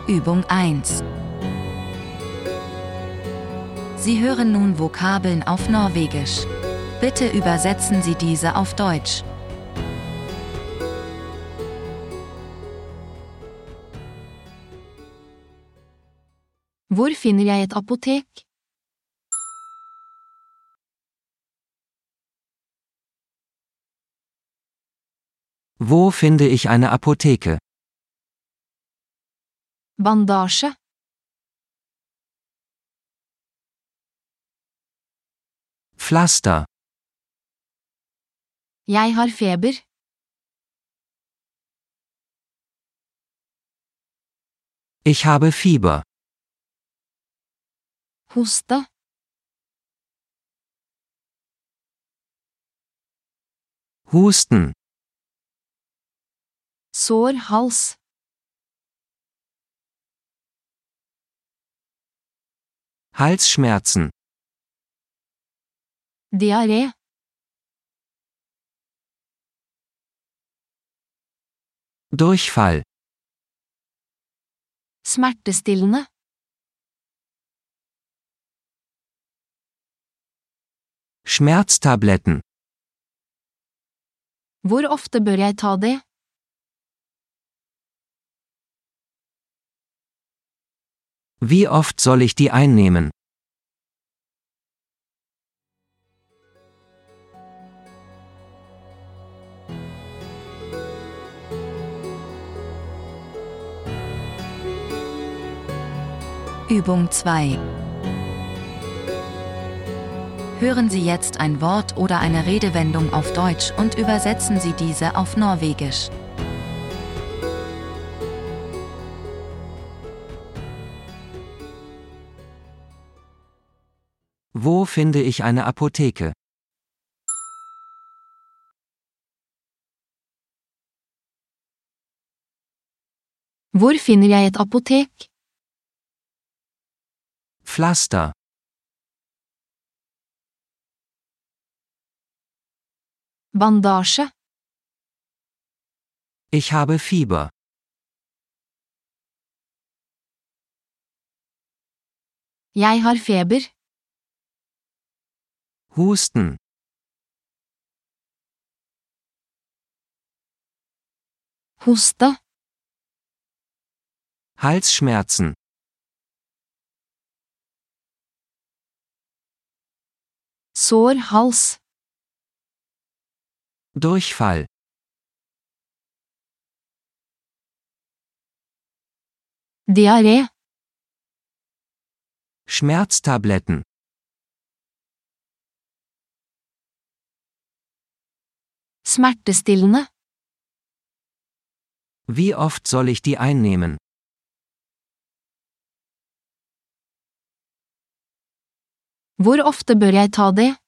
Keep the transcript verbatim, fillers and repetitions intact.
Übung eins. Sie hören nun Vokabeln auf Norwegisch. Bitte übersetzen Sie diese auf Deutsch. Hvor finner jeg et apotek? Wo finde ich eine Apotheke? Bandasje. Pflaster. Jeg har feber. Ich habe Fieber. Hoste. Husten. Sår hals. Halsschmerzen. Diaré. Durchfall. Smertestillende. Schmerztabletten. Hvor ofte bør jeg ta det? Wie oft soll ich die einnehmen? Übung zwei. Hören Sie jetzt ein Wort oder eine Redewendung auf Deutsch und übersetzen Sie diese auf Norwegisch. Wo finde ich eine Apotheke? Hvor finner jeg et apotek? Pflaster. Bandasje. Ich habe Fieber. Jeg har feber. Husten. Hoste. Halsschmerzen. Sår hals. Durchfall. Diaré. Schmerztabletten. Smertestillende. Wie oft soll ich die einnehmen? Hvor ofte bør jeg ta det?